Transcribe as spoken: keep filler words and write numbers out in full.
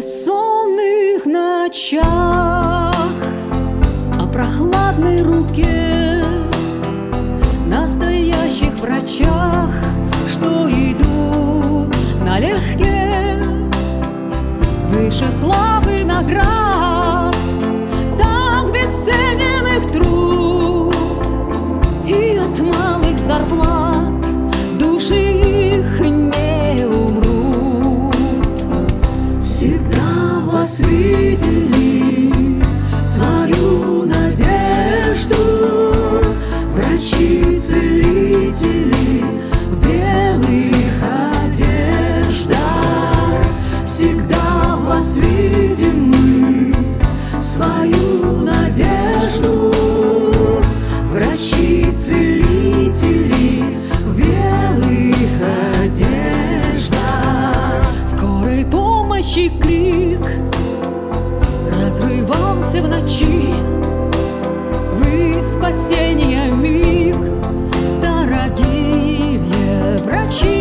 бессонных ночах, о прохладной руке настоящих врачах, что идут налегке выше славы наград. Так бесценен их труд, и от малых зарплат души их не умрут. Всегда вас видели свою надежду врачи-целители в белых одеждах. Всегда вас видим мы свою надежду врачи-целители в белых одеждах. Скорой помощи крик разрывался в ночи, вы спасение миг, дорогие врачи.